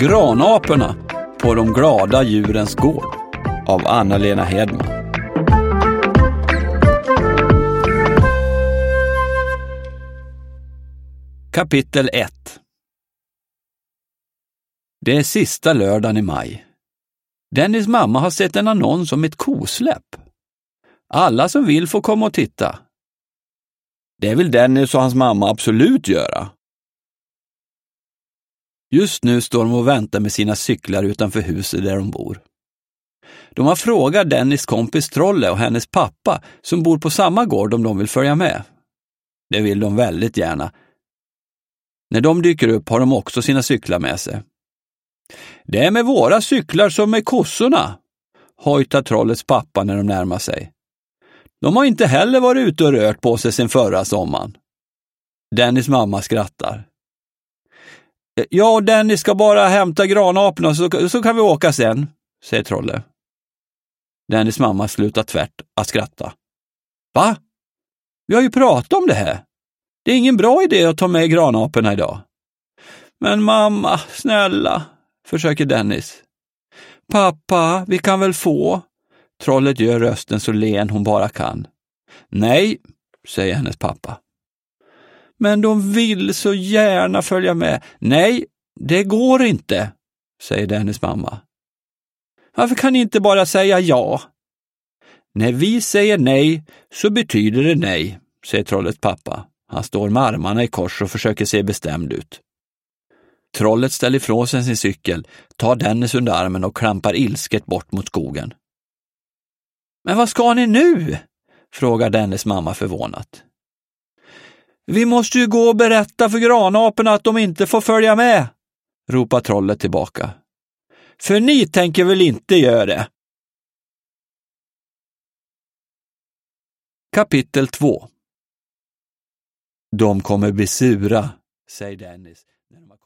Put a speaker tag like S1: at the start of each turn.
S1: Granaporna på de glada djurens gård av Anna-Lena Hedman. Kapitel 1. Det är sista lördagen i maj. Dennis mamma har sett en annons om ett kosläpp. Alla som vill får komma och titta. Det vill Dennis och hans mamma absolut göra. Just nu står de och väntar med sina cyklar utanför huset där de bor. De har frågat Dennis kompis Trolle och hennes pappa som bor på samma gård om de vill följa med. Det vill de väldigt gärna. När de dyker upp har de också sina cyklar med sig. Det är med våra cyklar som med kossorna, hojtar Trollets pappa när de närmar sig. De har inte heller varit ute och rört på sig sen förra sommaren. Dennis mamma skrattar. Jag och Dennis ska bara hämta granaporna så kan vi åka sen, säger Trolle. Dennis mamma slutar tvärt att skratta. Va? Vi har ju pratat om det här. Det är ingen bra idé att ta med granaporna idag. Men mamma, snälla, försöker Dennis. Pappa, vi kan väl få? Trollet gör rösten så len hon bara kan. Nej, säger hennes pappa. Men de vill så gärna följa med. Nej, det går inte, säger Dennis mamma. Varför kan ni inte bara säga ja? När vi säger nej så betyder det nej, säger Trollets pappa. Han står med armarna i kors och försöker se bestämd ut. Trollet ställer ifrån sig sin cykel, tar Dennis under armen och klampar ilsket bort mot skogen. Men vad ska ni nu? Frågar Dennis mamma förvånat. Vi måste ju gå och berätta för granaporna att de inte får följa med, ropar Trollet tillbaka. För ni tänker väl inte göra det? Kapitel 2. De kommer bli sura, säger Dennis när de har